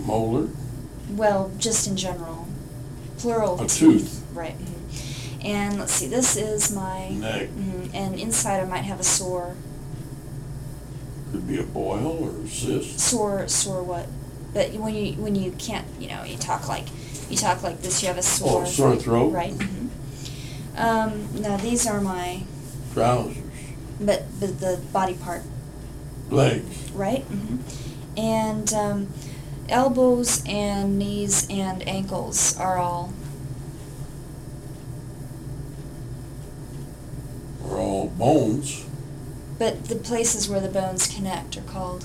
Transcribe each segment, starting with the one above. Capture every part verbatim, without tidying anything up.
Molar? Well, just in general. Plural. A tooth. Right. Mm-hmm. And let's see, this is my... Neck. Mm-hmm, and inside I might have a sore. Could be a boil or a cyst. Sore, sore what? But when you when you can't, you know, you talk like, you talk like this, you have a sore... Oh, sore throat? Right. Mm-hmm. Um, now these are my... Trousers. But, but the body part. Legs. Right. Mm-hmm. And um, elbows and knees and ankles are all... Are all bones. But the places where the bones connect are called...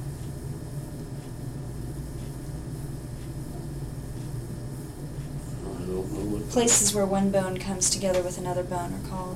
I don't know what... Places where one bone comes together with another bone are called...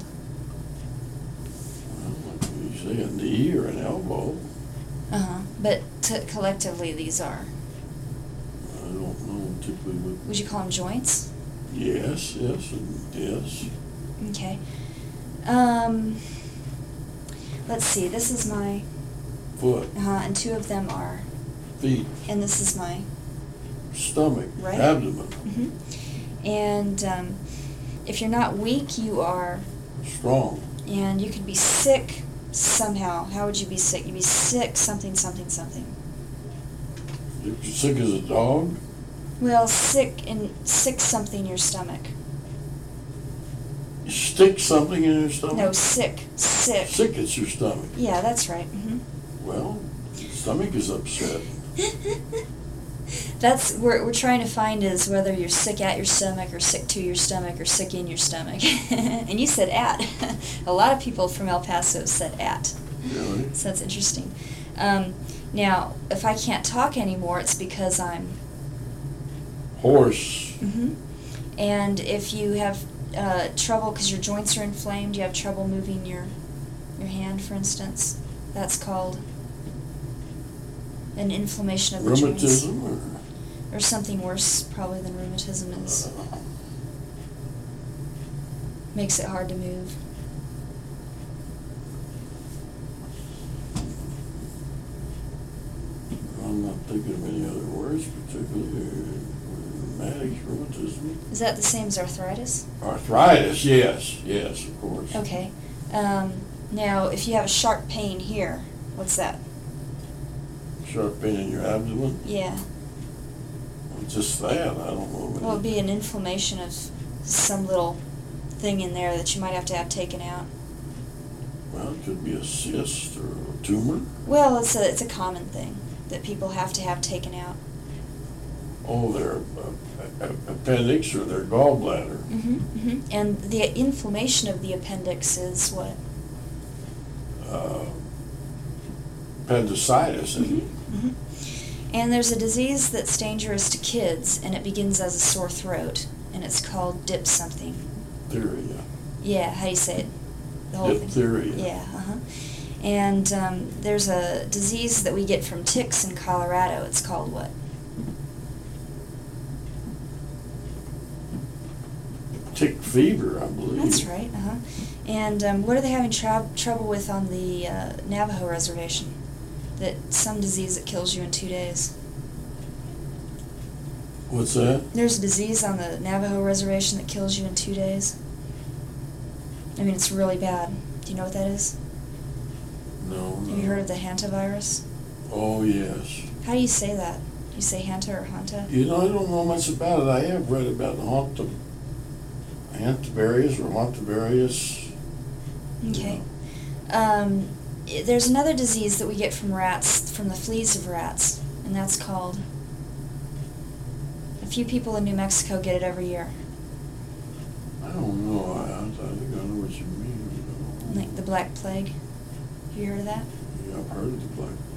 Well, you say a knee or an elbow. Uh-huh. But t collectively these are... I don't know particularly what... Would you call them joints? Yes, yes, and yes. Okay. Um, let's see, this is my... Foot. Uh-huh, and two of them are... Feet. And this is my... Stomach. Right. Abdomen. Mm-hmm. And um, if you're not weak, you are... Strong. And you could be sick somehow. How would you be sick? You'd be sick something, something, something. You're sick as a dog? Well, sick in sick something in your stomach. You stick something in your stomach? No, sick, sick. Sick at your stomach. Yeah, that's right. Mm-hmm. Well, your stomach is upset. That's what we're trying to find is whether you're sick at your stomach or sick to your stomach or sick in your stomach. And you said at. A lot of people from El Paso said at. Really? So that's interesting. Um, now, if I can't talk anymore, it's because I'm... Horse. Mm-hmm. And if you have uh, trouble because your joints are inflamed, you have trouble moving your, your hand, for instance, that's called an inflammation of the Rheumatism joints. or... Or something worse probably than rheumatism is. Uh, Makes it hard to move. I'm not thinking of any other words particularly. Rheumatic, rheumatism. Is that the same as arthritis? Arthritis, yes, yes, of course. Okay. Um, now, if you have a sharp pain here, what's that? Sharp pain in your abdomen? Yeah. Just that, I don't know. Well, it would be an inflammation of some little thing in there that you might have to have taken out. Well, it could be a cyst or a tumor. Well, it's a, it's a common thing that people have to have taken out. Oh, their uh, appendix or their gallbladder. Mm-hmm, mm-hmm. And the inflammation of the appendix is what? Uh, appendicitis. Mm-hmm, mm-hmm. And there's a disease that's dangerous to kids, and it begins as a sore throat, and it's called dip something. Diphtheria. Yeah, how do you say it? The whole Diphtheria. thing. Yeah, uh-huh. And um, there's a disease that we get from ticks in Colorado. It's called what? Tick fever, I believe. That's right, uh-huh. And um, what are they having tra trouble with on the uh, Navajo reservation? That some disease that kills you in two days. What's that? There's a disease on the Navajo reservation that kills you in two days. I mean, it's really bad. Do you know what that is? No, no. Have you heard of the hantavirus? Oh, yes. How do you say that? Do you say hanta or hanta? You know, I don't know much about it. I have read about the hanta, hantavirus or hantavirus. Okay. Um, i- there's another disease that we get from rats, from the fleas of rats, and that's called... A few people in New Mexico get it every year. I don't know. I, I think I know what you mean. You know. Like the Black Plague. Have you heard of that? Yeah, I've heard of the black